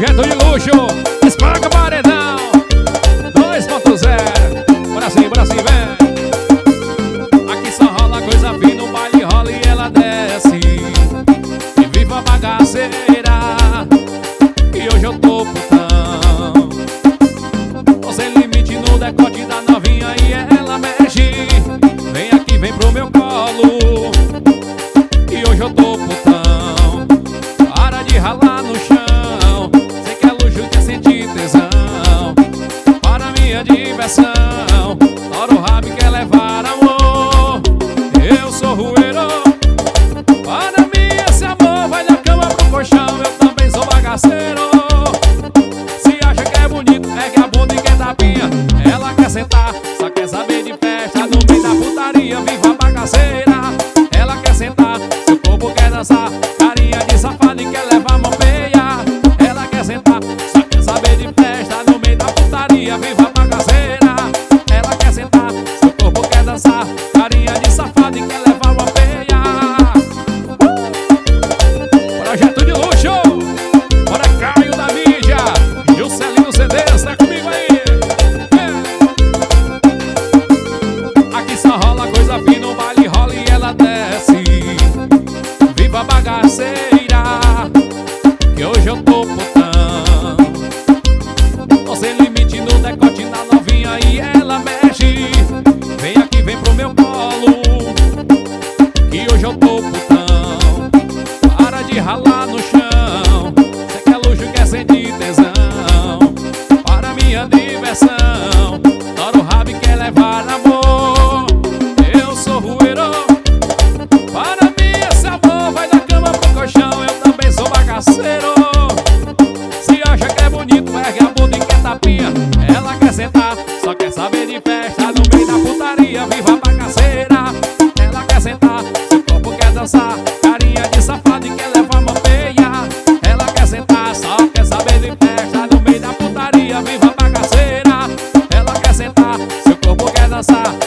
Projeto de luxo, esmaga paredão 2.0. Brasil, Brasil, vem. Aqui só rola coisa fina, no baile rola e ela desce. E viva a bagaceira, e hoje eu tô putão. Tô sem limite no decote da novinha e ela mexe. Vem aqui, vem pro meu colo, e hoje eu tô putão. Para de ralar no chão, sei que é luxo, quer sentir tesão. Para minha diversão, tora o rabo e quer levar amor. Eu sou rueiro, para mim esse amor vai da cama pro colchão. Eu também sou bagaceiro. Se acha que é bonito, ergue a bunda e quer tapinha. Ela quer sentar, só quer saber de festa no meio da putaria. Viva a bagaceira. Ela quer sentar, seu corpo quer dançar. Carinha de safado e quer levar mão feia. Ela quer sentar, só quer saber de festa no meio da putaria. Viva a bagaceira. Ela quer sentar, seu corpo quer dançar. Carinha de safado e quer levar mão feia. Projeto de luxo, bora Caio da mídia, Juscelino CDs, tá comigo aí. Aqui só rola coisa fina, no baile rola e ela desce. Viva a bagaceira, que hoje eu tô putão. Tô sem limite no decote da novinha e ela mexe. Vem aqui, vem pro meu colo, que hoje eu tô putão. Para de ralar no chão, cê quer luxo, quer sentir tesão. Para minha diversão, tora o rabo e quer levar amor. Eu sou rueiro, para mim esse amor vai da cama pro colchão. Eu também sou bagaceiro. Se acha que é bonito, ergue a bunda e quer tapinha. Ela quer sentar, só quer saber de festa no meio da putaria. Viva a bagaceira. Ela quer sentar, seu corpo quer dançar. Carinha de safado e quer levar mão feia. Ela quer sentar, só quer saber de festa no meio da putaria. Viva a bagaceira. Ela quer sentar, seu corpo quer dançar.